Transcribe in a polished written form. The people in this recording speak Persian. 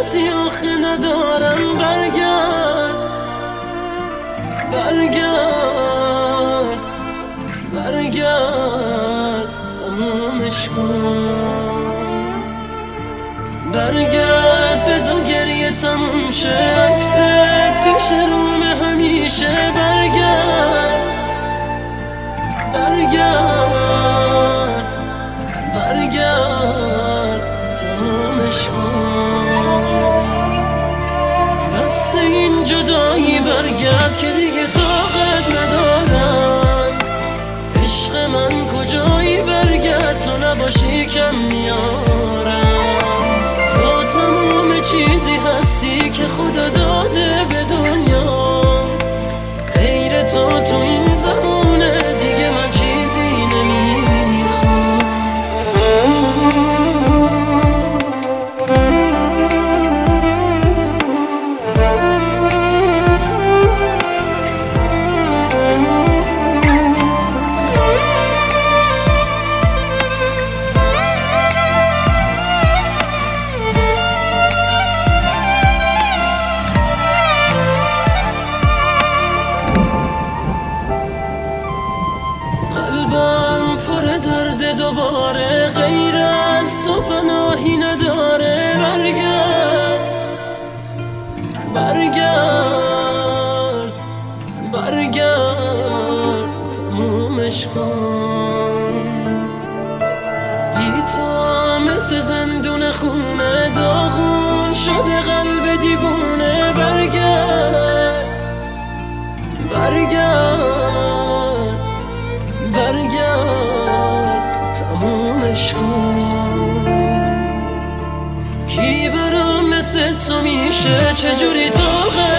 کسی آخه ندارم. برگرد برگرد برگرد تمومش کن. برگرد بذار گریه تموم شه، عکست پیش رومه همیشه. برگرد برگرد برگرد تمومش کن. بس این جدایی برگرد که دیگه طاقت ندارم. عشق من کجایی؟ برگرد تو نباشی کم میارم. تو تمام چیزی هستی که خدا داده به دنیا. غیر تو این زمونه دیگه من چیزی نمیخوام. قلبم پر درد دوباره، غیر از تو پناهی نداره. برگرد برگرد برگرد تمومش کن. بی تو مثل زندون خونه، داغون شده قلب دیوونه. برگرد برگرد برگرد تمومش کن. کی برام مثل تو میشه؟ چجوری طاقت